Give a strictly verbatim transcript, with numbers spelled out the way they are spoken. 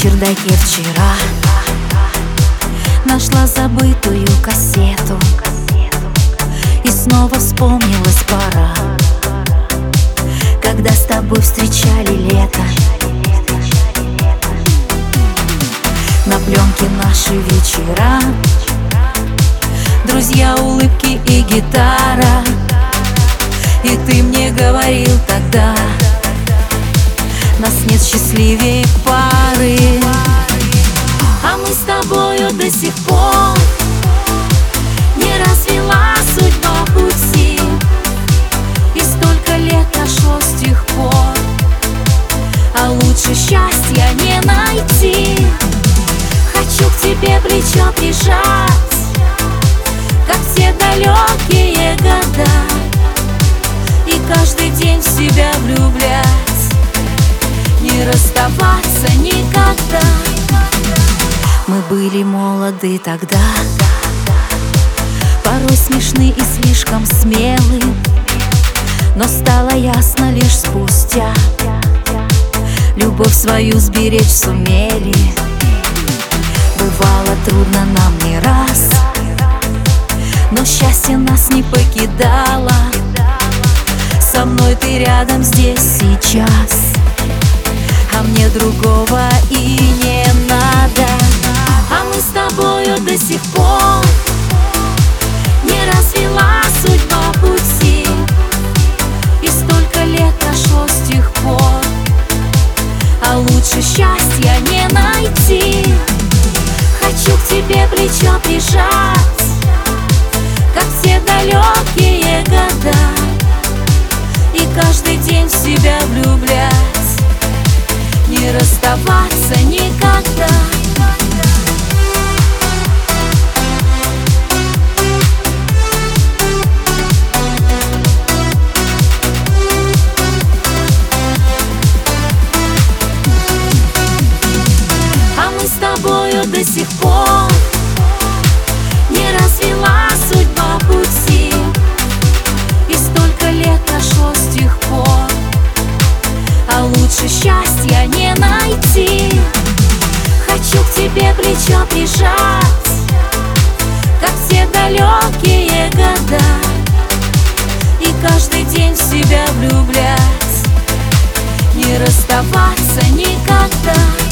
чердаке вчера нашла забытую кассету, и снова вспомнилась пора, когда с тобой встречали лето. На пленке наши вечера, друзья, улыбки и гитара. И ты мне говорил тогда: нас нет счастливее пары. А мы с тобою до сих пор не развела судьба пути, и столько лет прошло с тех пор, а лучше счастья не найти. Хочу к тебе плечо прижать, как все далекие года, и каждый день в себя влюблять, не расставаться никогда. Мы были молоды тогда, порой смешны и слишком смелы, но стало ясно лишь спустя, любовь свою сберечь сумели. Бывало трудно нам не раз, но счастье нас не покидало. Со мной ты рядом здесь сейчас, а мне другого и не надо. А мы с тобою до сих пор не развела судьба пути, и столько лет прошло с тех пор, а лучше счастья не найти. Хочу к тебе плечо прижать, как все далекие года, и каждый день в себя влюблять, не расставаться никогда. А мы с тобою до сих пор не развела судьба пути, и столько лет прошло с тех пор, а лучше счастья не найти. Хочу к тебе плечо прижать, как все далекие года, и каждый день в себя влюблять, не расставаться никогда.